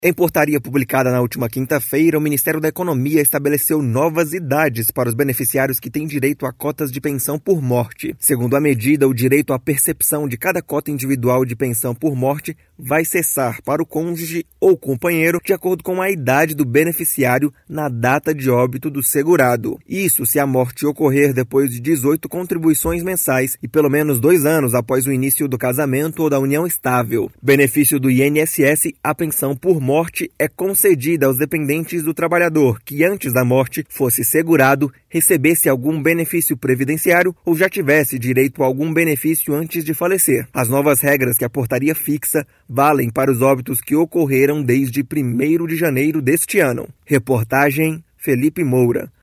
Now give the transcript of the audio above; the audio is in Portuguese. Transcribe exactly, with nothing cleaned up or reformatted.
Em portaria publicada na última quinta-feira, o Ministério da Economia estabeleceu novas idades para os beneficiários que têm direito a cotas de pensão por morte. Segundo a medida, o direito à percepção de cada cota individual de pensão por morte vai cessar para o cônjuge ou companheiro de acordo com a idade do beneficiário na data de óbito do segurado. Isso se a morte ocorrer depois de dezoito contribuições mensais e pelo menos dois anos após o início do casamento ou da união estável. Benefício do I N S S, a pensão por morte morte é concedida aos dependentes do trabalhador que antes da morte fosse segurado, recebesse algum benefício previdenciário ou já tivesse direito a algum benefício antes de falecer. As novas regras que a portaria fixa valem para os óbitos que ocorreram desde primeiro de janeiro deste ano. Reportagem Felipe Moura.